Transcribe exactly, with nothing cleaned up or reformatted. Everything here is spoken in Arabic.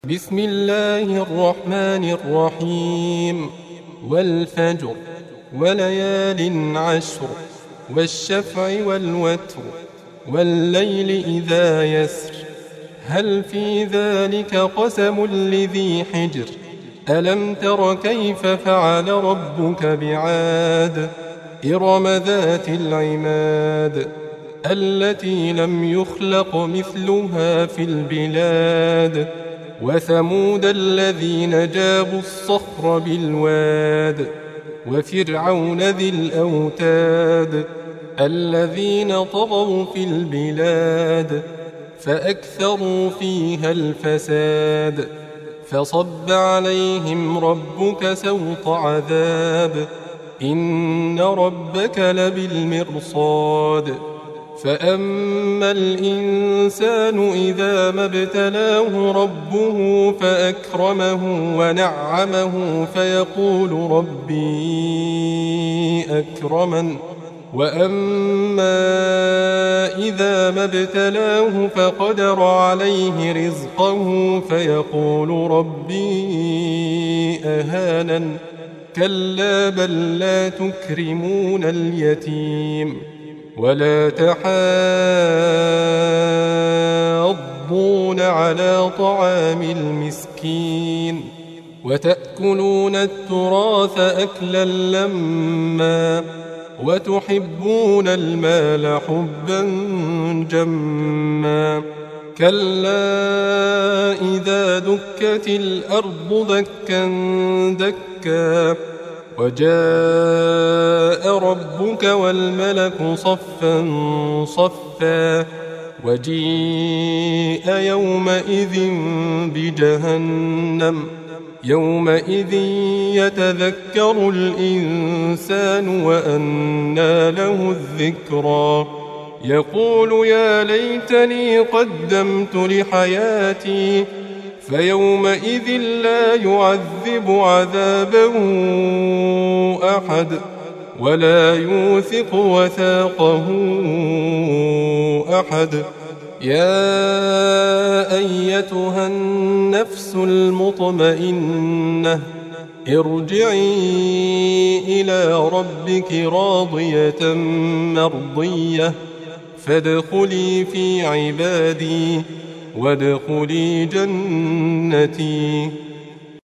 بسم الله الرحمن الرحيم والفجر وليال عشر والشفع والوتر والليل إذا يسر هل في ذلك قسم لذي حجر ألم تر كيف فعل ربك بعاد إرم ذات العماد التي لم يخلق مثلها في البلاد وثمود الذين جابوا الصخر بالواد وفرعون ذي الأوتاد الذين طغوا في البلاد فأكثروا فيها الفساد فصب عليهم ربك سوط عذاب إن ربك لبالمرصاد فأما الإنسان إذا ما ابتلاه ربه فأكرمه ونعمه فيقول ربي أكرمن وأما إذا ما ابتلاه فقدر عليه رزقه فيقول ربي أهانن كلا بل لا تكرمون اليتيم ولا تحاضون على طعام المسكين وتأكلون التراث أكلا لما وتحبون المال حبا جما كلا إذا دكت الأرض دكا دكا وجاء ربك والملك صفا صفا وجيء يومئذ بجهنم يومئذ يتذكر الإنسان وأنى له الذكرى يقول يا ليتني قدمت لحياتي فيومئذ لا يعذب عذابه أحد ولا يوثق وثاقه أحد يا أيتها النفس المطمئنة ارجعي إلى ربك راضية مرضية فادخلي في عبادي وادخلي جنتي